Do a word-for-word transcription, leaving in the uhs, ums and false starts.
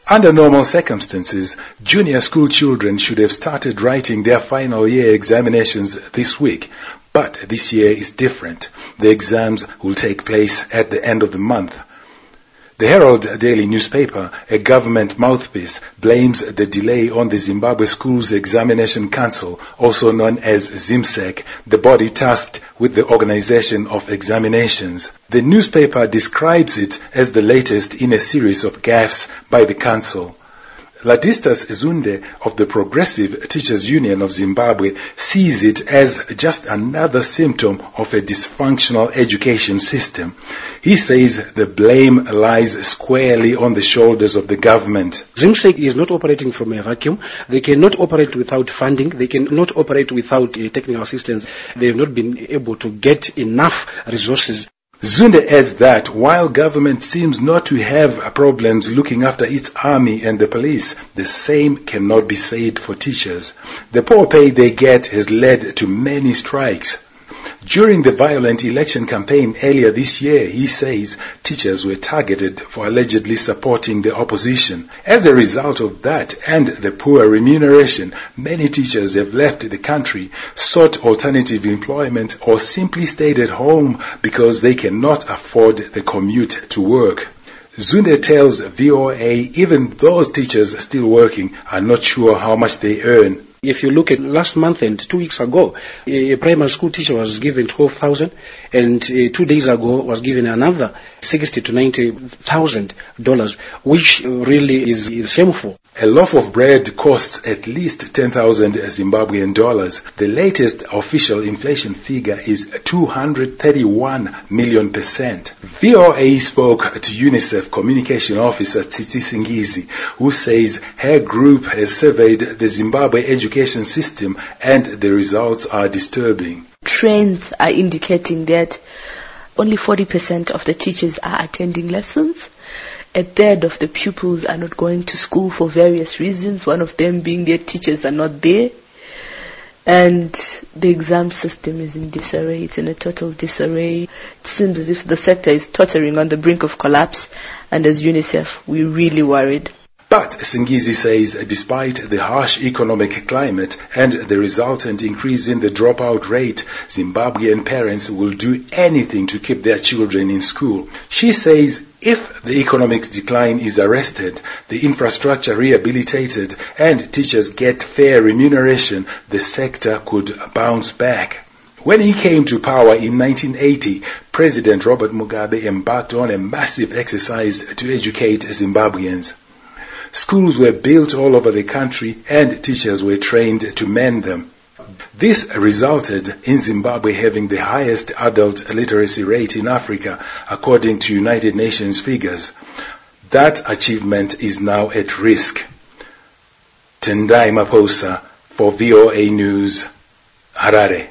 Under normal circumstances, junior school children should have started writing their final year examinations this week. But this year is different. The exams will take place at the end of the month. The Herald Daily newspaper, a government mouthpiece, blames the delay on the Zimbabwe Schools Examination Council, also known as ZIMSEC, the body tasked with the organization of examinations. The newspaper describes it as the latest in a series of gaffes by the council. Ladislas Zunde of the Progressive Teachers Union of Zimbabwe sees it as just another symptom of a dysfunctional education system. He says the blame lies squarely on the shoulders of the government. ZIMSEC is not operating from a vacuum. They cannot operate without funding. They cannot operate without uh, technical assistance. They have not been able to get enough resources. Zunde adds that while government seems not to have problems looking after its army and the police, the same cannot be said for teachers. The poor pay they get has led to many strikes. During the violent election campaign earlier this year, he says teachers were targeted for allegedly supporting the opposition. As a result of that and the poor remuneration, many teachers have left the country, sought alternative employment, or simply stayed at home because they cannot afford the commute to work. Zunde tells V O A even those teachers still working are not sure how much they earn. If you look at last month and two weeks ago, a primary school teacher was given twelve thousand dollars, and uh, two days ago was given another sixty to ninety thousand dollars, which really is, is shameful. A loaf of bread costs at least ten thousand Zimbabwean dollars. The latest official inflation figure is two hundred thirty-one million percent. V O A spoke to UNICEF Communication Officer Tsitsi Singizi, who says her group has surveyed the Zimbabwe education system and the results are disturbing. Trends are indicating that only forty percent of the teachers are attending lessons. A third of the pupils are not going to school for various reasons, one of them being their teachers are not there. And the exam system is in disarray. It's in a total disarray. It seems as if the sector is tottering on the brink of collapse. And as UNICEF, we're really worried. But Singizi says despite the harsh economic climate and the resultant increase in the dropout rate, Zimbabwean parents will do anything to keep their children in school. She says if the economic decline is arrested, the infrastructure rehabilitated, and teachers get fair remuneration, the sector could bounce back. When he came to power in nineteen eighty, President Robert Mugabe embarked on a massive exercise to educate Zimbabweans. Schools were built all over the country and teachers were trained to man them. This resulted in Zimbabwe having the highest adult literacy rate in Africa, according to United Nations figures. That achievement is now at risk. Tendai Maposa for V O A News, Harare.